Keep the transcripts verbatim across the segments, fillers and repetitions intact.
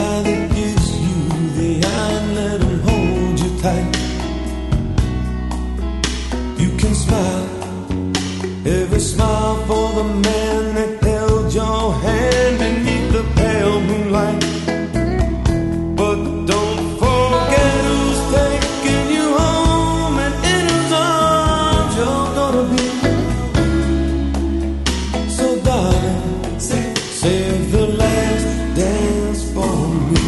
guy that gives you the eye and let him hold you tight. You can smile, every smile for the man that held your hand beneath the pale moonlight. But don't forget who's taking you home and in whose arms you're gonna be. So darling, save the last dance for me.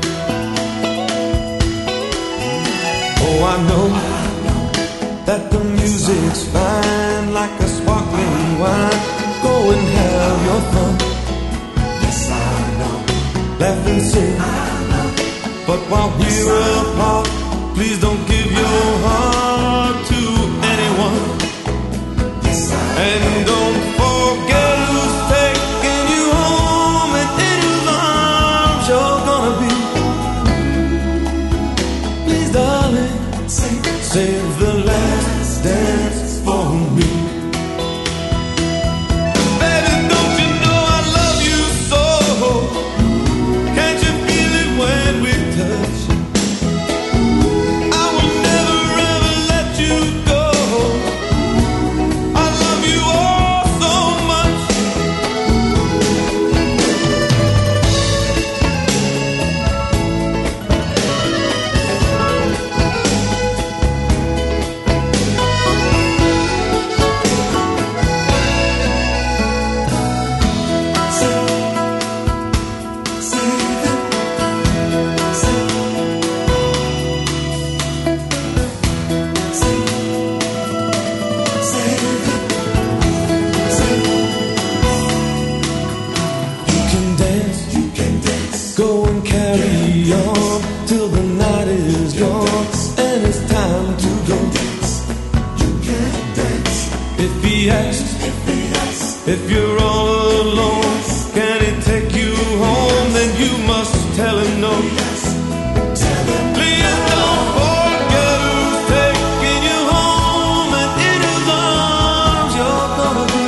Oh, I know that the music's fine like a sparkling wine. Go and have your fun. Yes, I know. Laugh and sing. I know. But while we're apart, please don't give your heart to anyone. Yes, I know. And don't forget who's taking you home and in whose arms you're gonna be. Please, darling, save the last dance for me. Baby, don't you know I love you so? Can't you feel it when we touch? I will never ever let you go. I love you all so much. Go and carry on till the night is gone and it's time to go. You can dance. If he asks, if you're all alone, can he take you home? Then you must tell him no. Please don't forget who's taking you home and in whose arms you're gonna be.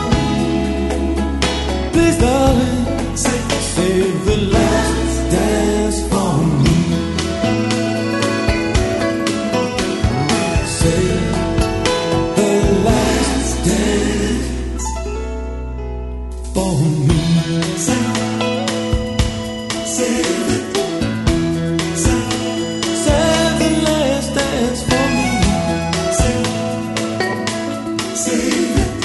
Please, darling, save the last dance for me. Save the last dance for me. Save, save it. Save, save the last dance for me. Save, save it.